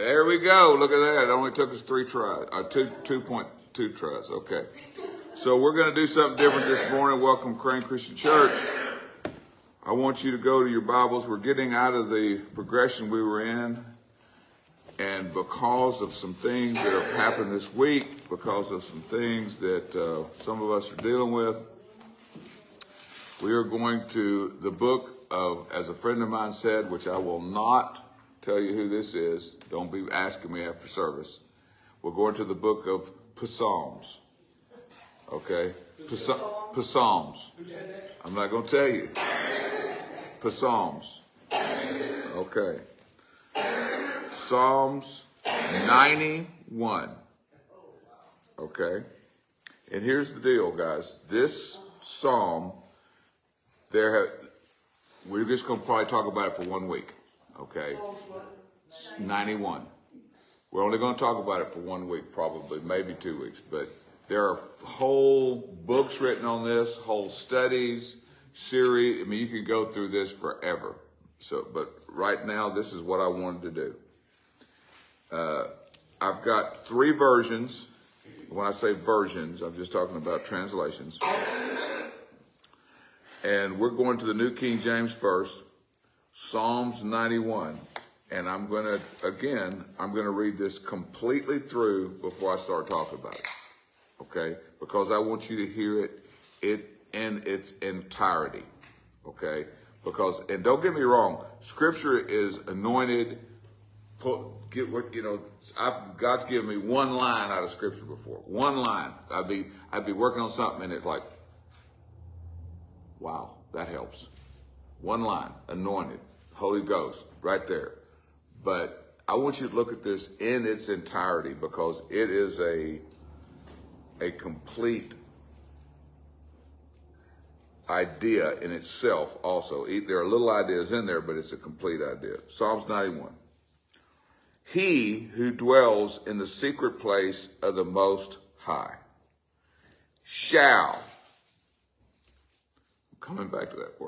There we go. Look at that. It only took us 2.2 tries. Okay. So we're going to do something different this morning. Welcome, Crane Christian Church. I want you to go to your Bibles. We're getting out of the progression we were in. And because of some things that have happened this week, because of some things that some of us are dealing with, we are going to the book of, as a friend of mine said, which I will not tell you who this is. Don't be asking me after service. We're going to the book of Psalms. Okay? Psalms. I'm not going to tell you. Psalms. Okay. Psalms 91. Okay? And here's the deal, guys. This psalm, we're just going to probably talk about it for 1 week. Okay? 91. We're only going to talk about it for 1 week, probably, maybe 2 weeks. But there are whole books written on this, whole studies, series. I mean, you could go through this forever. So, but right now, this is what I wanted to do. I've got 3 versions. When I say versions, I'm just talking about translations. And we're going to the New King James first, Psalms 91. And I'm going to read this completely through before I start talking about it. Okay? Because I want you to hear it in its entirety. Okay? Because, and don't get me wrong, Scripture is anointed. God's given me one line out of Scripture before. One line. I'd be working on something and it's like, wow, that helps. One line, anointed, Holy Ghost, right there. But I want you to look at this in its entirety because it is a complete idea in itself also. There are little ideas in there, but it's a complete idea. Psalms 91. He who dwells in the secret place of the Most High shall, I'm coming back to that word,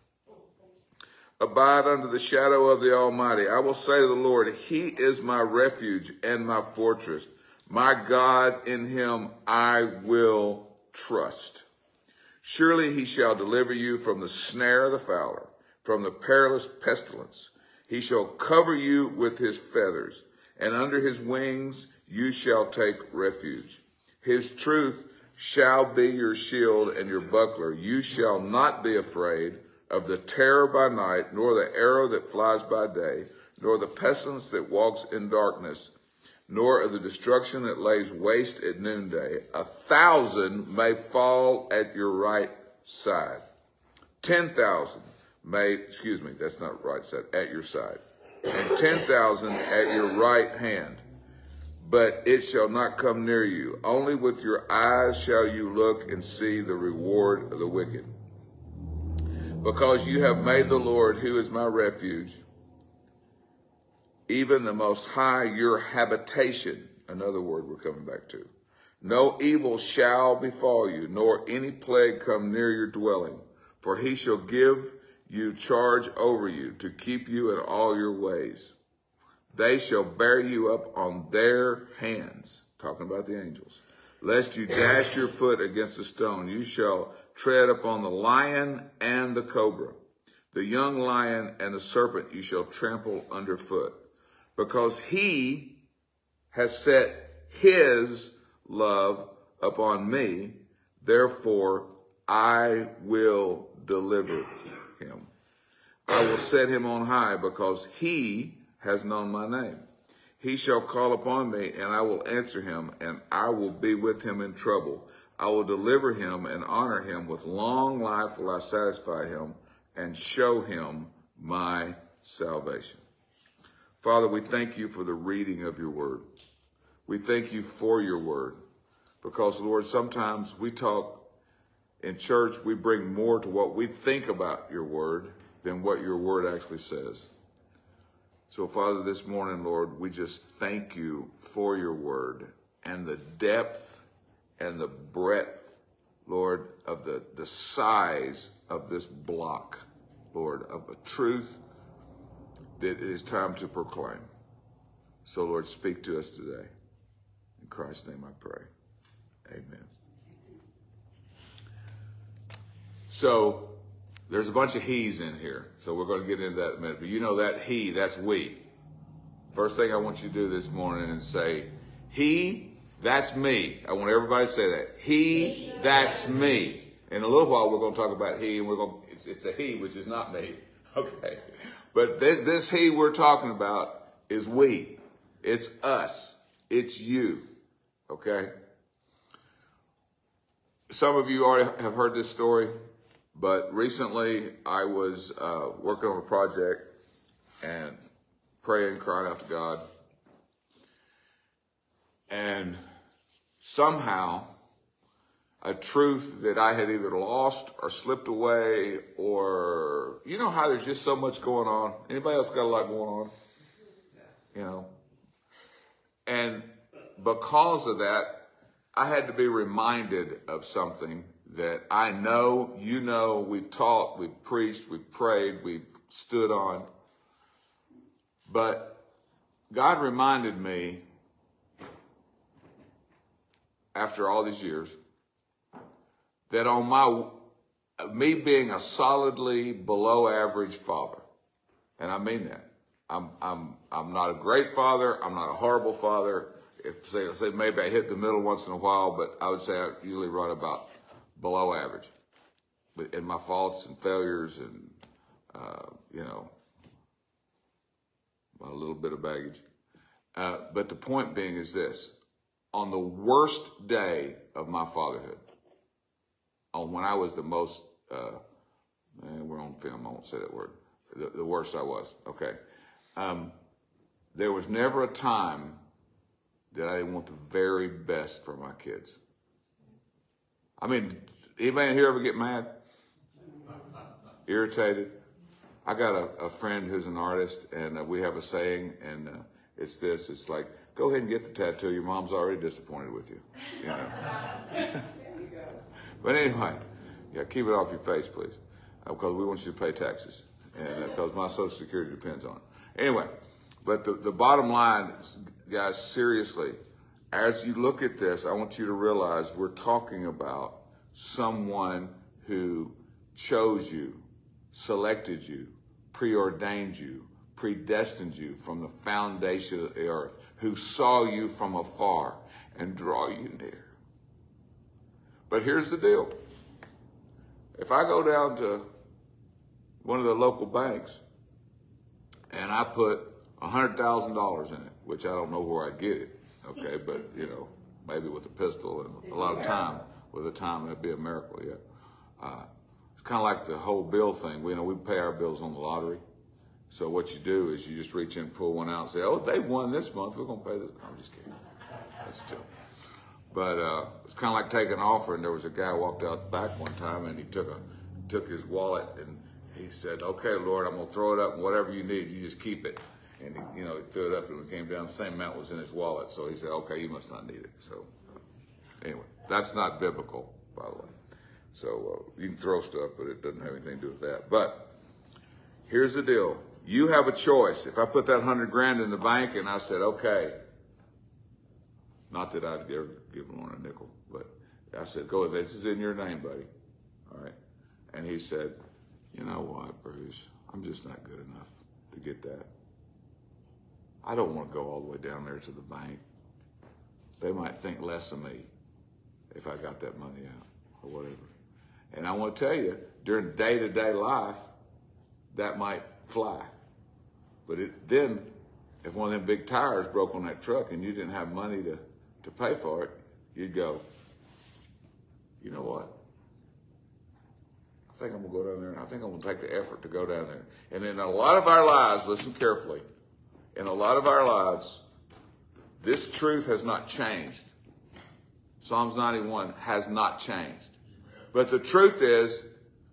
abide under the shadow of the Almighty. I will say to the Lord, He is my refuge and my fortress. My God, in Him I will trust. Surely He shall deliver you from the snare of the fowler, from the perilous pestilence. He shall cover you with His feathers, and under His wings you shall take refuge. His truth shall be your shield and your buckler. You shall not be afraid of the terror by night, nor the arrow that flies by day, nor the pestilence that walks in darkness, nor of the destruction that lays waste at noonday. 1,000 may fall at your right side. 10,000 that's not right side, at your side. And 10,000 at your right hand. But it shall not come near you. Only with your eyes shall you look and see the reward of the wicked. Because you have made the Lord, who is my refuge, even the Most High, your habitation. Another word we're coming back to. No evil shall befall you, nor any plague come near your dwelling. For He shall give you charge over you to keep you in all your ways. They shall bear you up on their hands, talking about the angels, lest you dash your foot against a stone. You shall tread upon the lion and the cobra, the young lion and the serpent you shall trample underfoot. Because He has set His love upon me, therefore I will deliver Him. I will set Him on high because He has known my name. He shall call upon me and I will answer him, and I will be with him in trouble. I will deliver him and honor him. With long life will I satisfy him and show him my salvation. Father, we thank you for the reading of your word. We thank you for your word because, Lord, sometimes we talk in church, we bring more to what we think about your word than what your word actually says. So, Father, this morning, Lord, we just thank you for your word and the depth and the breadth, Lord, of the size of this block, Lord, of a truth that it is time to proclaim. So, Lord, speak to us today. In Christ's name I pray. Amen. So, there's a bunch of he's in here. So we're going to get into that in a minute. But you know that he, that's we. First thing I want you to do this morning is say, he, that's me. I want everybody to say that. He, that's me. In a little while, we're going to talk about he, and it's a he, which is not me. Okay. But this he we're talking about is we. It's us. It's you. Okay. Some of you already have heard this story, but recently I was working on a project and praying, crying out to God. And somehow a truth that I had either lost or slipped away, or you know how there's just so much going on. Anybody else got a lot going on? You know? And because of that, I had to be reminded of something that I know, you know, we've taught, we've preached, we've prayed, we've stood on. But God reminded me, after all these years, that on me being a solidly below average father, and I mean that. I'm not a great father. I'm not a horrible father. If say maybe I hit the middle once in a while, but I would say I usually run about below average. But in my faults and failures and you know, a little bit of baggage. But the point being is this: on the worst day of my fatherhood, when I was the most, we're on film, I won't say that word, the worst I was, okay. There was never a time that I didn't want the very best for my kids. I mean, anybody here ever get mad? Irritated? I got a friend who's an artist, and we have a saying, and it's this, it's like, go ahead and get the tattoo, your mom's already disappointed with you, you know. But anyway, yeah, keep it off your face, please, because we want you to pay taxes, and because my Social Security depends on it. Anyway, but the bottom line, guys, seriously, as you look at this, I want you to realize we're talking about someone who chose you, selected you, preordained you, predestined you from the foundation of the earth, who saw you from afar and draw you near. But here's the deal. If I go down to one of the local banks and I put $100,000 in it, which I don't know where I'd get it, okay, but, you know, maybe with a pistol and a lot of time, with a time, that'd be a miracle, yeah. It's kind of like the whole bill thing. We pay our bills on the lottery. So what you do is you just reach in and pull one out and say, oh, they won this month, we're going to pay this. No, I'm just kidding. That's a joke. But it's kind of like taking an offering. There was a guy who walked out the back one time, and he took his wallet, and he said, okay, Lord, I'm going to throw it up, and whatever you need, you just keep it. And he threw it up, and when it came down, the same amount was in his wallet. So he said, okay, you must not need it. So anyway, that's not biblical, by the way. So you can throw stuff, but it doesn't have anything to do with that. But here's the deal. You have a choice. If I put that $100,000 in the bank and I said, okay, not that I'd ever give Lauren a nickel, but I said, go, this is in your name, buddy. All right. And he said, you know what, Bruce, I'm just not good enough to get that. I don't want to go all the way down there to the bank. They might think less of me if I got that money out or whatever. And I want to tell you, during day-to-day life, that might fly. But then, if one of them big tires broke on that truck and you didn't have money to pay for it, you'd go, you know what? I think I'm going to go down there, and I think I'm going to take the effort to go down there. And in a lot of our lives, listen carefully, in a lot of our lives, this truth has not changed. Psalms 91 has not changed. But the truth is,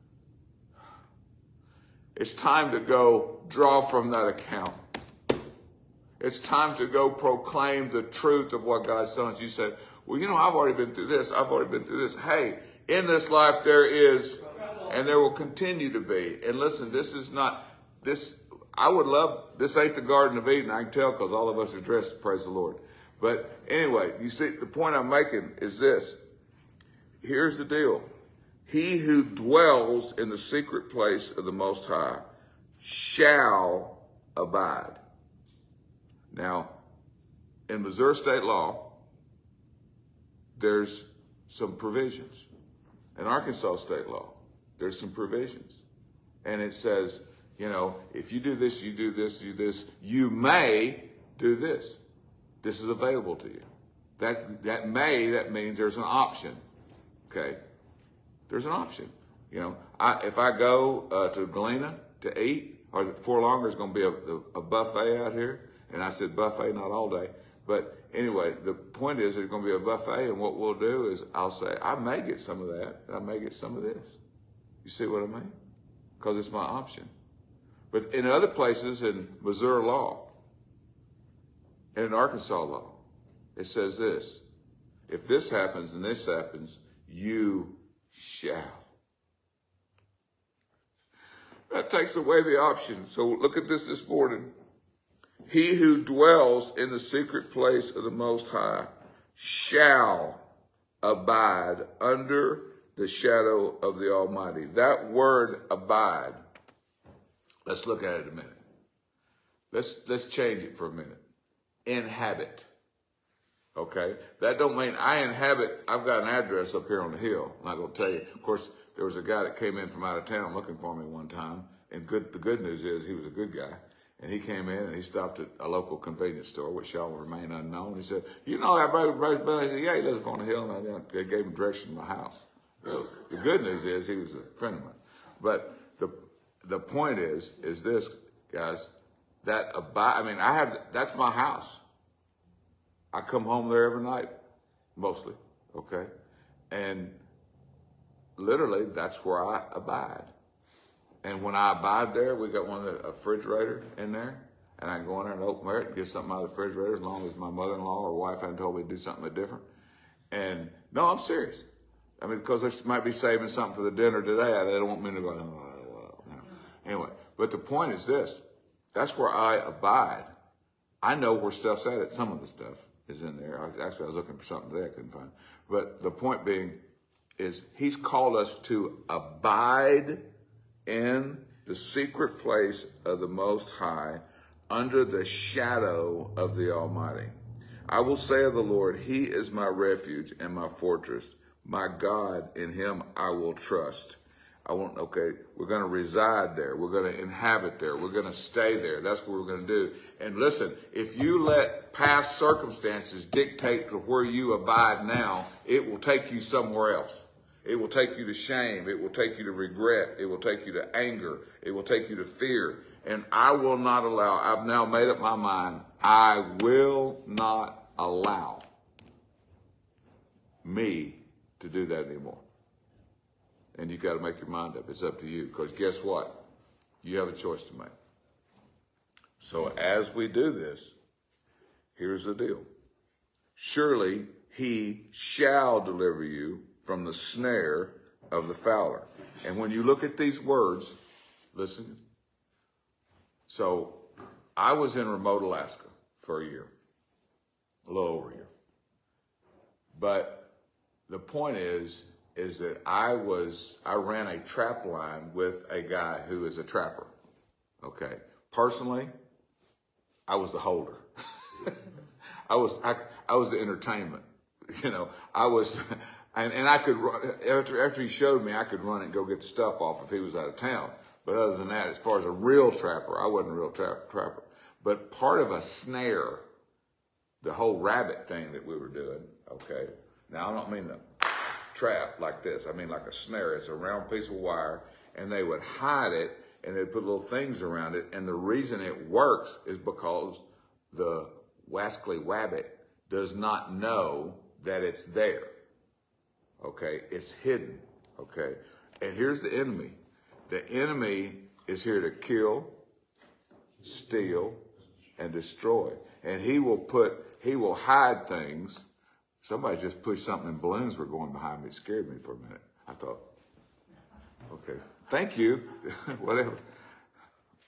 it's time to go draw from that account. It's time to go proclaim the truth of what God's telling us. You said, well, I've already been through this. I've already been through this. Hey, in this life there is, and there will continue to be. And listen, this is not, I would love, this ain't the Garden of Eden, I can tell because all of us are dressed, praise the Lord. But anyway, you see, the point I'm making is this. Here's the deal. He who dwells in the secret place of the Most High shall abide. Now, in Missouri state law, there's some provisions. In Arkansas state law, there's some provisions. And it says, you know, if you do this, you do this, you do this, you may do this. This is available to you. That means there's an option. Okay? There's an option. You know, if I go to Galena to eat, or before long there's going to be a buffet out here. And I said buffet, not all day. But anyway, the point is there's going to be a buffet, and what we'll do is I'll say, I may get some of that, and I may get some of this. You see what I mean? Because it's my option. But in other places, in Missouri law, and in Arkansas law, it says this: if this happens and this happens, you shall. That takes away the option. So look at this morning. He who dwells in the secret place of the Most High shall abide under the shadow of the Almighty. That word abide, let's look at it a minute. Let's change it for a minute. Inhabit. Okay? That don't mean I inhabit. I've got an address up here on the hill. I'm not going to tell you. Of course, there was a guy that came in from out of town looking for me one time. And the good news is he was a good guy. And he came in and he stopped at a local convenience store, which shall remain unknown. He said, you know that brother Bryce Bell? He said, yeah, he lives on the hill. And they gave him direction to my house. So the good news is he was a friend of mine. But the point is this, guys, that that's my house. I come home there every night, mostly, okay? And literally, that's where I abide. And when I abide there, we got a refrigerator in there, and I can go in there and open it and get something out of the refrigerator as long as my mother-in-law or wife hadn't told me to do something different. And no, I'm serious. I mean, because they might be saving something for the dinner today. They don't want me to go, Anyway, but the point is this. That's where I abide. I know where stuff's at. Some of the stuff is in there. I was looking for something today I couldn't find. But the point being is he's called us to abide in the secret place of the Most High, under the shadow of the Almighty. I will say of the Lord, he is my refuge and my fortress. My God, in him I will trust. We're going to reside there. We're going to inhabit there. We're going to stay there. That's what we're going to do. And listen, if you let past circumstances dictate to where you abide now, it will take you somewhere else. It will take you to shame. It will take you to regret. It will take you to anger. It will take you to fear. And I will not allow, I've now made up my mind, I will not allow me to do that anymore. And you got to make your mind up. It's up to you. Because guess what? You have a choice to make. So as we do this, here's the deal. Surely he shall deliver you from the snare of the fowler. And when you look at these words, listen. So I was in remote Alaska for a year, a little over a year. But the point is that I ran a trap line with a guy who is a trapper. Okay. Personally, I was the holder. I was the entertainment. You know, and I could run, after he showed me, I could run and go get the stuff off if he was out of town. But other than that, as far as a real trapper, I wasn't a real trapper. But part of a snare, the whole rabbit thing that we were doing, okay. Now, I don't mean the trap like this. I mean like a snare. It's a round piece of wire, and they would hide it, and they'd put little things around it. And the reason it works is because the wascally wabbit does not know that it's there. Okay, it's hidden. Okay, and here's the enemy. The enemy is here to kill, steal, and destroy. And he will hide things. Somebody just pushed something and balloons were going behind me. It scared me for a minute. I thought, okay, thank you, whatever.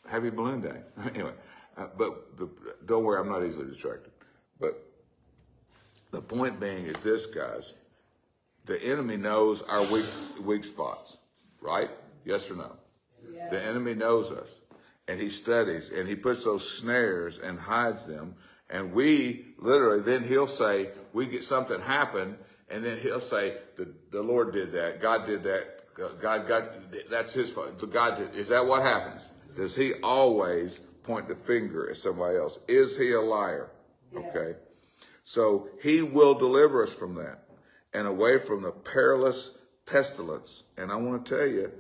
Happy Balloon Day. Anyway, don't worry, I'm not easily distracted. But the point being is this, guys. The enemy knows our weak spots, right? Yes or no? Yeah. The enemy knows us, and he studies, and he puts those snares and hides them. And we literally, then he'll say, we get something happen, and then he'll say, the Lord did that, God did that, God, that's his fault. God did. Is that what happens? Does he always point the finger at somebody else? Is he a liar? Yeah. Okay. So he will deliver us from that and away from the perilous pestilence. And I want to tell you,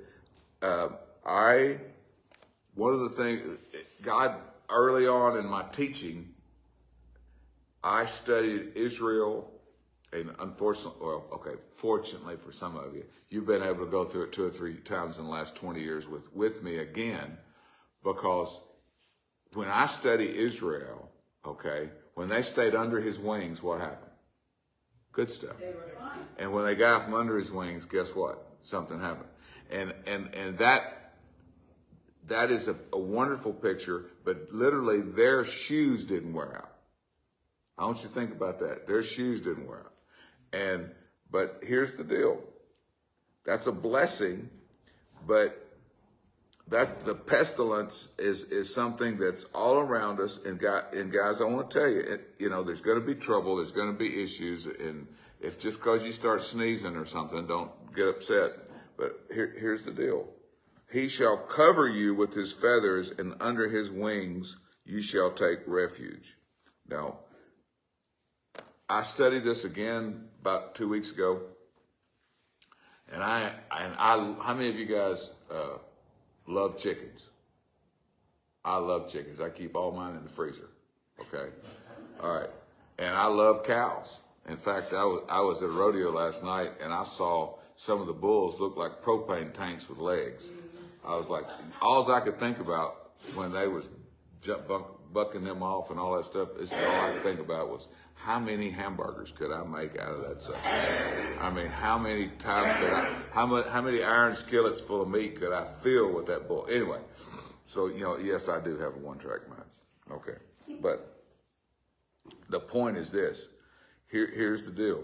one of the things, God, early on in my teaching, I studied Israel, and fortunately for some of you, you've been able to go through it 2 or 3 times in the last 20 years with me again, because when I study Israel, okay, when they stayed under his wings, what happened? Good stuff. They were fine. And when they got from under his wings, guess what? Something happened. And that is a wonderful picture, but literally their shoes didn't wear out. I want you to think about that. Their shoes didn't wear out. But here's the deal. That's a blessing, but that the pestilence is something that's all around us. And guys, I want to tell you, there's going to be trouble. There's going to be issues. And if just because you start sneezing or something, don't get upset. But here's the deal. He shall cover you with his feathers, and under his wings you shall take refuge. Now, I studied this again about 2 weeks ago. And how many of you guys love chickens? I love chickens. I keep all mine in the freezer. Okay. All right. And I love cows. In fact, I was at a rodeo last night, and I saw some of the bulls look like propane tanks with legs. I was like, all I could think about when they was bucking them off and all that stuff, this is all I could think about was, how many hamburgers could I make out of that stuff? I mean, how many times could how many iron skillets full of meat could I fill with that bull? Anyway, so, yes, I do have a one-track mind. Okay. But the point is this. Here's the deal.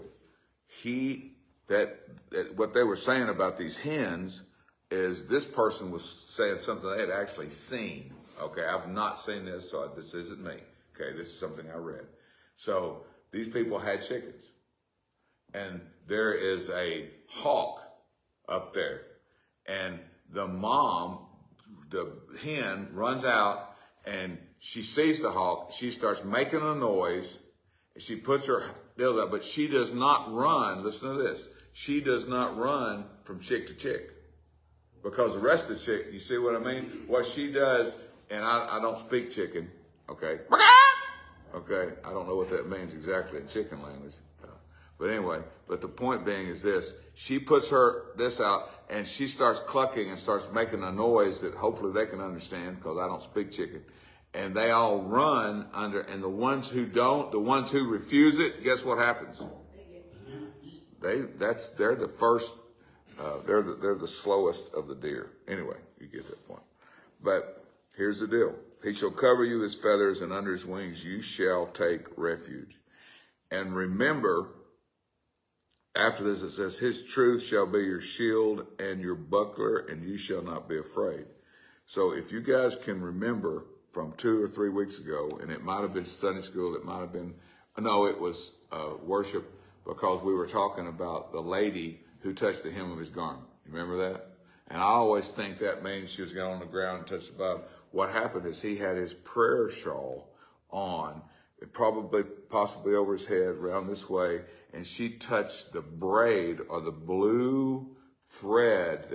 What they were saying about these hens is this person was saying something they had actually seen. Okay, I've not seen this, so this isn't me. Okay, this is something I read. So these people had chickens, and there is a hawk up there, and the mom, the hen, runs out, and she sees the hawk. She starts making a noise. She puts her bill up, but she does not run. Listen to this. She does not run from chick to chick, because the rest of the chick, you see what I mean? What she does, and I don't speak chicken, okay? Okay, I don't know what that means exactly in chicken language. But anyway, but the point being is this. She puts this out, and she starts clucking and starts making a noise that hopefully they can understand, because I don't speak chicken. And they all run under, and the ones who don't, the ones who refuse it, guess what happens? They're the first, they're the slowest of the deer. Anyway, you get that point. But here's the deal. He shall cover you with his feathers, and under his wings you shall take refuge. And remember, after this it says, his truth shall be your shield and your buckler, and you shall not be afraid. So if you guys can remember from 2 or 3 weeks ago, and it might have been Sunday school, it might have been, no, it was worship, because we were talking about the lady who touched the hem of his garment. You remember that? And I always think that means she was going on the ground and touched the bottom. What happened is he had his prayer shawl on, possibly over his head, around this way, and she touched the braid or the blue thread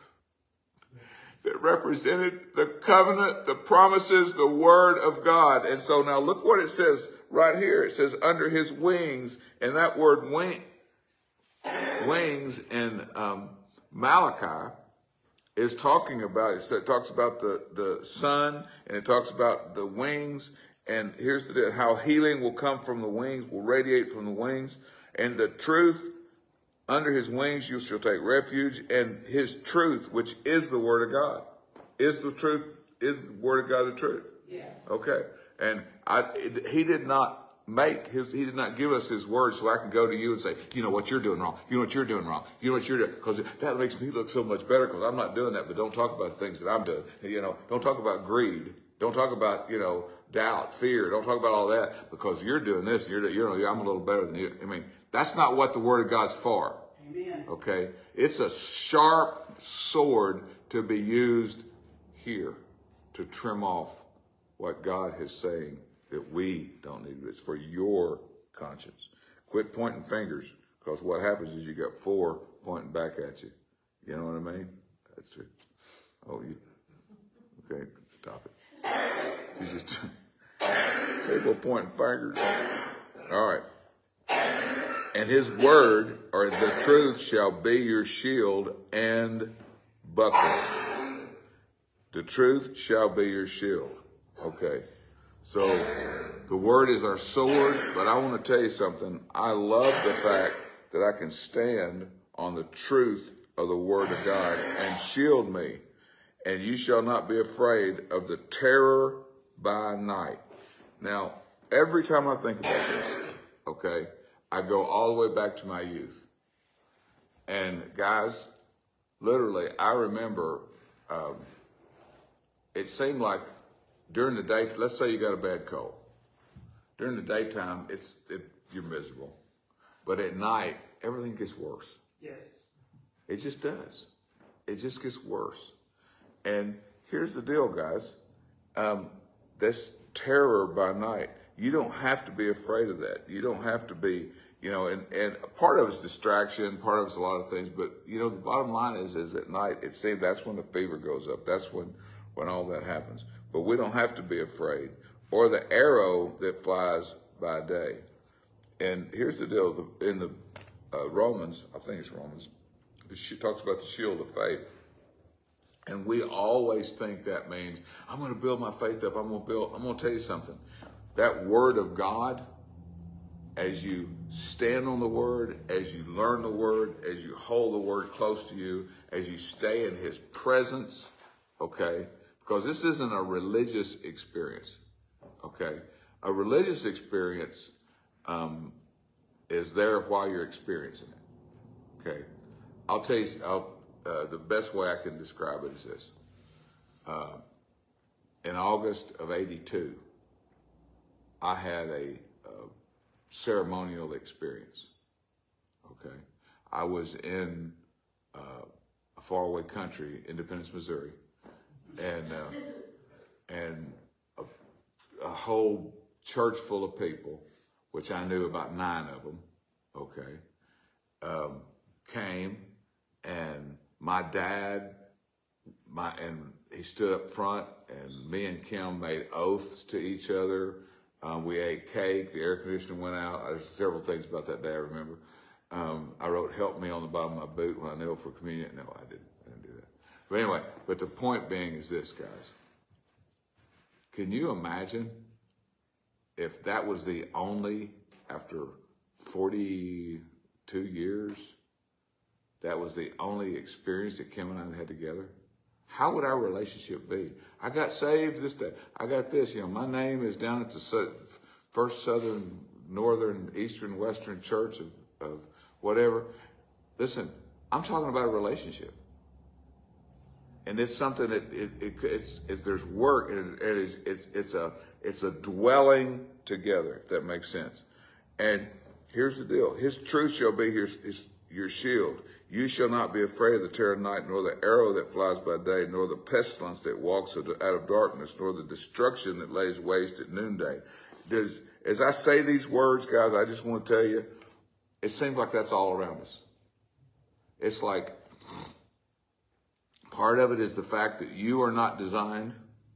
that represented the covenant, the promises, the word of God. And so now look what it says right here. It says under his wings, and that word wings in Malachi is talking about, it talks about the sun, and it talks about the wings. And here's how healing will come from the wings, will radiate from the wings. And the truth, under his wings you shall take refuge. And his truth, which is the word of God, is the truth is the word of God the truth? Yes. Okay. And he did not he did not give us his word so I can go to you and say, you know what you're doing wrong. You know what you're doing wrong. You know what you're doing. Because that makes me look so much better because I'm not doing that. But don't talk about the things that I'm doing. You know, don't talk about greed. Don't talk about, you know, doubt, fear. Don't talk about all that because you're doing this. I'm a little better than you. I mean, that's not what the word of God's for. Amen. Okay. It's a sharp sword to be used here to trim off what God is saying that we don't need. It's for your conscience. Quit pointing fingers, because what happens is you got 4 pointing back at you. You know what I mean? That's it. Oh, you. Okay, stop it. You just people pointing fingers. All right. And his word, or the truth, shall be your shield and buckler. The truth shall be your shield. Okay. So the word is our sword, but I want to tell you something. I love the fact that I can stand on the truth of the word of God and shield me. And you shall not be afraid of the terror by night. Now, every time I think about this, okay, I go all the way back to my youth. And guys, literally, I remember it seemed like during the day, let's say you got a bad cold. During the daytime, you're miserable. But at night, everything gets worse. Yes. It just does. It just gets worse. And here's the deal, guys. This terror by night, you don't have to be afraid of that. You don't have to be, you know, and part of it's distraction, part of it's a lot of things. But, you know, the bottom line is at night, it seems that's when the fever goes up. That's when all that happens. But we don't have to be afraid. Or the arrow that flies by day. And here's the deal. In the Romans, I think it's Romans, it talks about the shield of faith. And we always think that means, I'm going to build my faith up. I'm going to tell you something. That word of God, as you stand on the word, as you learn the word, as you hold the word close to you, as you stay in his presence, okay? Because this isn't a religious experience, okay? A religious experience is there while you're experiencing it, okay? I'll tell you, the best way I can describe it is this. In August of '82, I had a ceremonial experience, okay? I was in a faraway country, Independence, Missouri, and a whole church full of people, which I knew about 9 of them, okay, came, and my dad, and he stood up front, and me and Kim made oaths to each other. We ate cake, the air conditioning went out. There's several things about that day I remember. I wrote "help me" on the bottom of my boot when I knelt for communion. No, I didn't do that. But anyway, but the point being is this, guys. Can you imagine if that was the only, after 42 years, that was the only experience that Kim and I had together? How would our relationship be? I got saved this day. I got this, you know, my name is down at the First Southern, Northern, Eastern, Western Church of whatever. Listen, I'm talking about a relationship. And it's something that it's there's work, and it's a dwelling together, if that makes sense. And here's the deal. His truth shall be your shield. You shall not be afraid of the terror of night, nor the arrow that flies by day, nor the pestilence that walks out of darkness, nor the destruction that lays waste at noonday. As I say these words, guys, I just want to tell you, it seems like that's all around us. It's like part of it is the fact that you are not designed,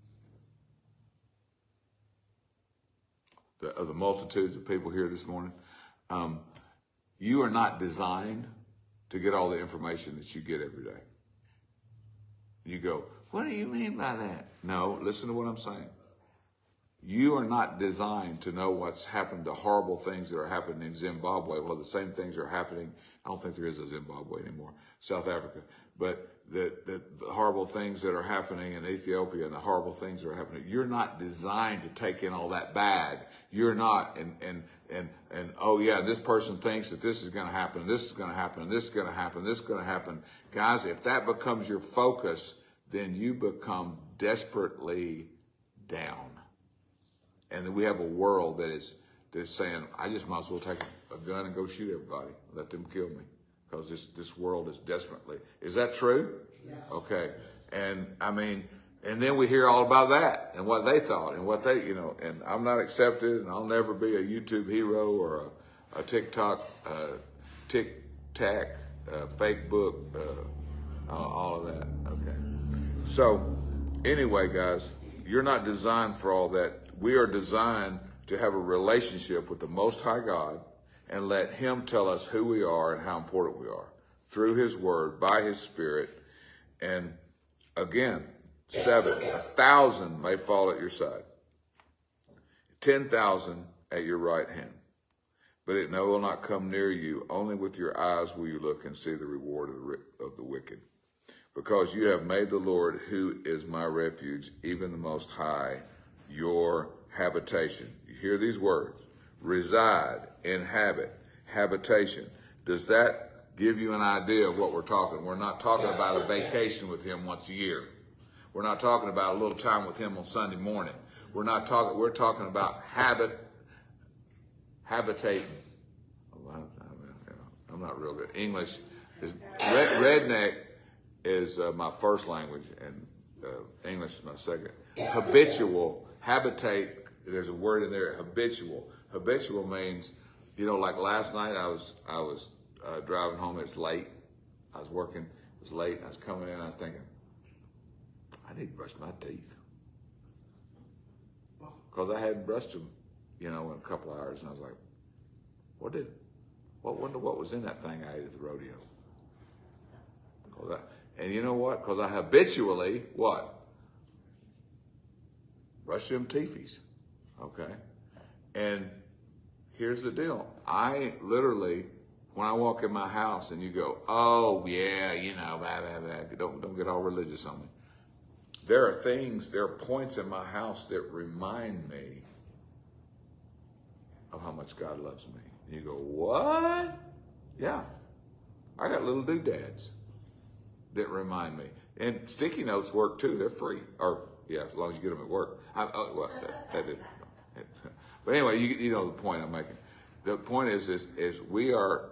of the multitudes of people here this morning, you are not designed to get all the information that you get every day. You go, what do you mean by that? No, listen to what I'm saying. You are not designed to know what's happened, the horrible things that are happening in Zimbabwe. Well, the same things are happening. I don't think there is a Zimbabwe anymore. South Africa. But the horrible things that are happening in Ethiopia and the horrible things that are happening. You're not designed to take in all that bad. You're not, and oh yeah, this person thinks that this is going to happen, this is going to happen, this is going to happen, this is going to happen. Guys, if that becomes your focus, then you become desperately down. And then we have a world that is saying, I just might as well take a gun and go shoot everybody, let them kill me, because this world is desperately. Is that true? Yeah. Okay. And I mean, and then we hear all about that and what they thought and what they, and I'm not accepted, and I'll never be a YouTube hero or a TikTok, tic-tac, fake book, all of that. Okay. So anyway, guys, you're not designed for all that. We are designed to have a relationship with the Most High God and let Him tell us who we are and how important we are through His Word, by His Spirit. And again, 1,000 may fall at your side, 10,000 at your right hand, but it will not come near you. Only with your eyes will you look and see the reward of the wicked. Because you have made the Lord, who is my refuge, even the Most High, your habitation. You hear these words: reside, inhabit, habitation. Does that give you an idea of what we're talking? We're not talking about a vacation with Him once a year. We're not talking about a little time with Him on Sunday morning. We're talking about habitating. I'm not real good. English is redneck is my first language, and English is my second. Habitual, habitate, there's a word in there, habitual. Habitual means, like last night I was driving home, it's late. I was working, it was late, I was coming in, I was thinking, I need to brush my teeth. Because I hadn't brushed them, in a couple of hours, and I was like, wonder what was in that thing I ate at the rodeo. And you know what? Because I habitually, brush them teethies, okay? And here's the deal. I literally, when I walk in my house and you go, oh, yeah, blah, blah, blah, don't get all religious on me. There are points in my house that remind me of how much God loves me. And you go, what? Yeah. I got little doodads that remind me. And sticky notes work too. They're free. Or, yeah, as long as you get them at work. That didn't. But anyway, you know the point I'm making. The point is we are,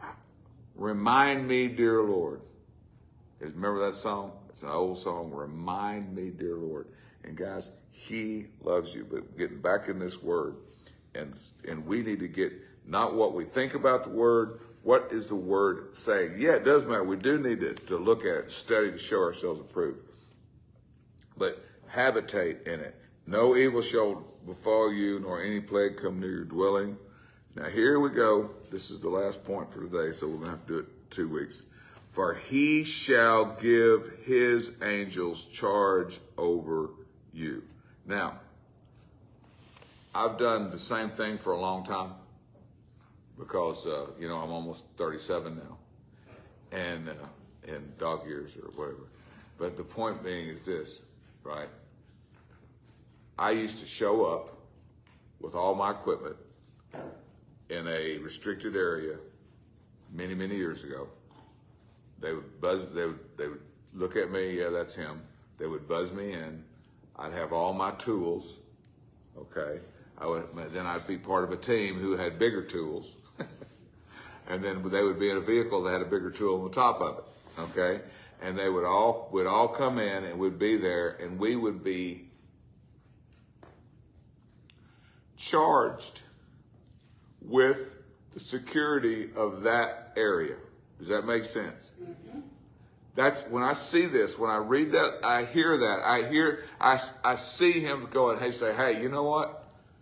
remind me, dear Lord. Remember that song? It's an old song, remind me, dear Lord. And guys, He loves you. But getting back in this Word, and we need to get not what we think about the Word, what is the Word saying? Yeah, it does matter. We do need to look at it, study to show ourselves approved. But habitate in it. No evil shall befall you, nor any plague come near your dwelling. Now here we go. This is the last point for today, so we're going to have to do it 2 weeks. For He shall give His angels charge over you. Now, I've done the same thing for a long time because, I'm almost 37 now and in dog years or whatever. But the point being is this, right? I used to show up with all my equipment in a restricted area many, many years ago. They would they would look at me, yeah, that's him. They would buzz me in. I'd have all my tools, okay? Then I'd be part of a team who had bigger tools. And then they would be in a vehicle that had a bigger tool on the top of it, okay? And they would all come in and we'd be there, and we would be charged with the security of that area. Does that make sense? Mm-hmm. That's when I see this, when I read that, I hear that. I see him going, hey, you know what?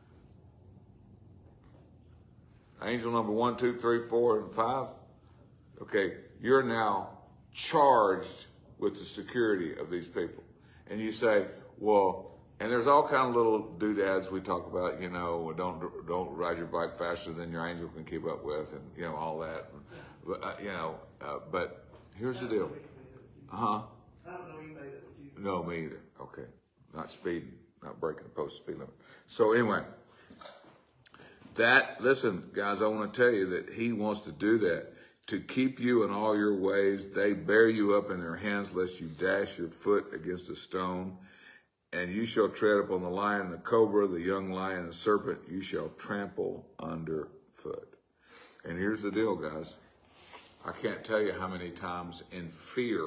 Angel number 1, 2, 3, 4, and 5. Okay, you're now charged with the security of these people. And you say, well, and there's all kind of little doodads we talk about, don't ride your bike faster than your angel can keep up with, and all that. But but here's the deal. Uh-huh. I don't know anybody that would do that. No, me either. Okay. Not speeding, not breaking the posted speed limit. So anyway, listen, guys, I want to tell you that he wants to do that to keep you in all your ways. They bear you up in their hands lest you dash your foot against a stone. And you shall tread upon the lion, the cobra, the young lion, the serpent, you shall trample underfoot. And here's the deal, guys. I can't tell you how many times in fear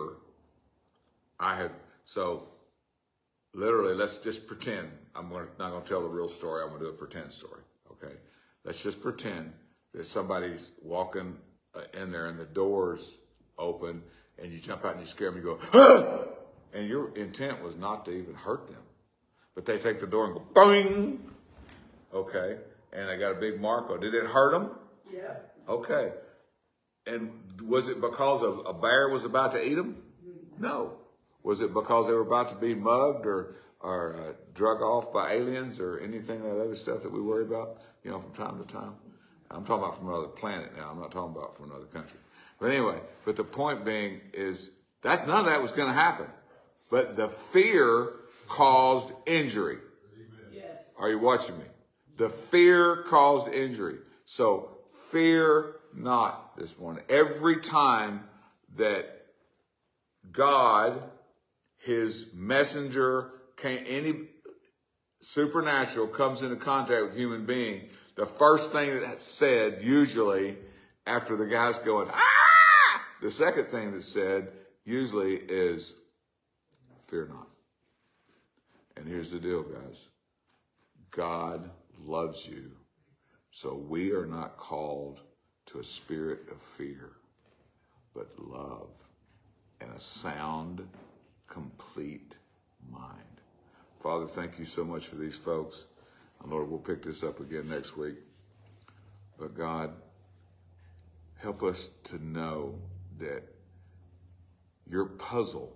so literally, let's just pretend, I'm not going to tell the real story, I'm going to do a pretend story, okay? Let's just pretend that somebody's walking in there and the door's open and you jump out and you scare them, you go, ah! And your intent was not to even hurt them. But they take the door and go, bang! Okay, and they got a big mark on it. Did it hurt them? Yeah. Okay. And was it because a bear was about to eat them? No. Was it because they were about to be mugged or drug off by aliens or anything of that other stuff that we worry about, from time to time? I'm talking about from another planet now. I'm not talking about from another country. But anyway, the point being is that none of that was going to happen. But the fear caused injury. Yes. Are you watching me? The fear caused injury. So fear not this morning. Every time that God, his messenger, any supernatural comes into contact with human being, the first thing that's said, usually after the guy's going, ah! The second thing that's said usually is, fear not. And here's the deal, guys. God loves you. So we are not called to a spirit of fear, but love and a sound, complete mind. Father, thank you so much for these folks. And Lord, we'll pick this up again next week. But God, help us to know that your puzzle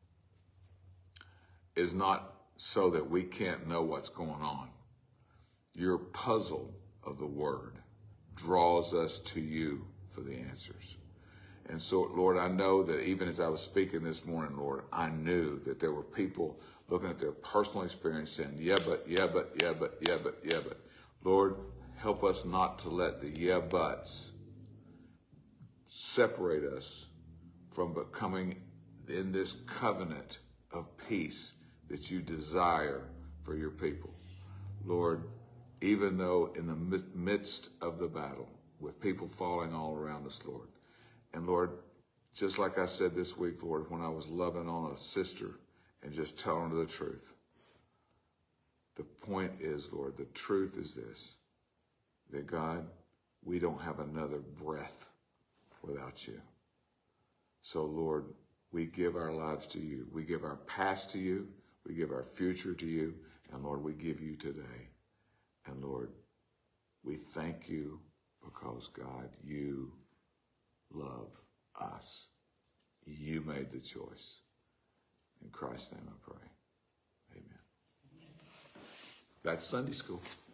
is not so that we can't know what's going on. Your puzzle of the word draws us to you for the answers. And so, Lord, I know that even as I was speaking this morning, Lord, I knew that there were people looking at their personal experience saying, yeah, but. Lord, help us not to let the yeah, buts separate us from becoming in this covenant of peace that you desire for your people. Lord, even though in the midst of the battle, with people falling all around us, Lord, and Lord, just like I said this week, Lord, when I was loving on a sister and just telling her the truth, the point is, Lord, the truth is this, that God, we don't have another breath without you. So, Lord, we give our lives to you. We give our past to you. We give our future to you. And, Lord, we give you today. And, Lord, we thank you because, God, you love us. You made the choice. In Christ's name I pray. Amen. That's Sunday school.